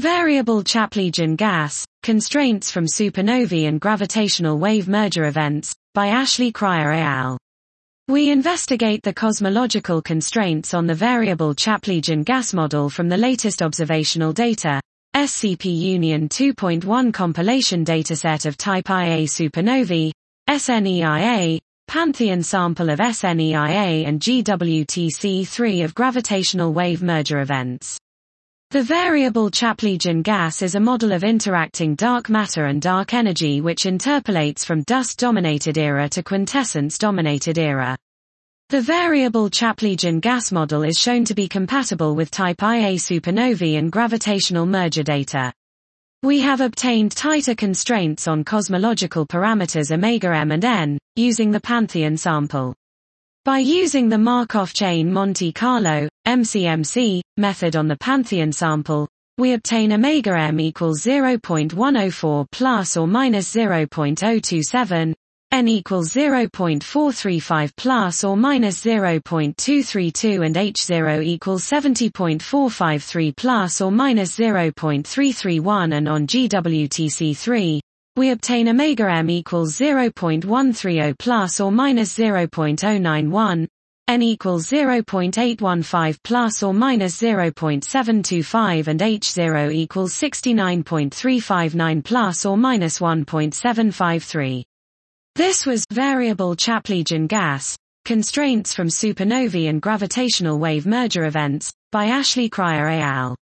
Variable Chaplygin gas, constraints from supernovae and gravitational wave merger events, by Ashley Cryer et al. We investigate the cosmological constraints on the variable Chaplygin gas model from the latest observational data, SCP Union 2.1 compilation dataset of type Ia supernovae, SNEIA, Pantheon sample of SNEIA and GWTC3 of gravitational wave merger events. The variable Chaplygin gas is a model of interacting dark matter and dark energy which interpolates from dust-dominated era to quintessence-dominated era. The variable Chaplygin gas model is shown to be compatible with type Ia supernovae and gravitational merger data. We have obtained tighter constraints on cosmological parameters omega m and n, using the Pantheon sample. By using the Markov chain Monte Carlo, MCMC, method on the Pantheon sample, we obtain omega m equals 0.104 plus or minus 0.027, n equals 0.435 plus or minus 0.232 and H0 equals 70.453 plus or minus 0.331, and on GWTC3, we obtain omega m equals 0.130 plus or minus 0.091, n equals 0.815 plus or minus 0.725 and H0 equals 69.359 plus or minus 1.753. This was variable Chaplygin gas, constraints from supernovae and gravitational wave merger events, by Ashley Cryer et al.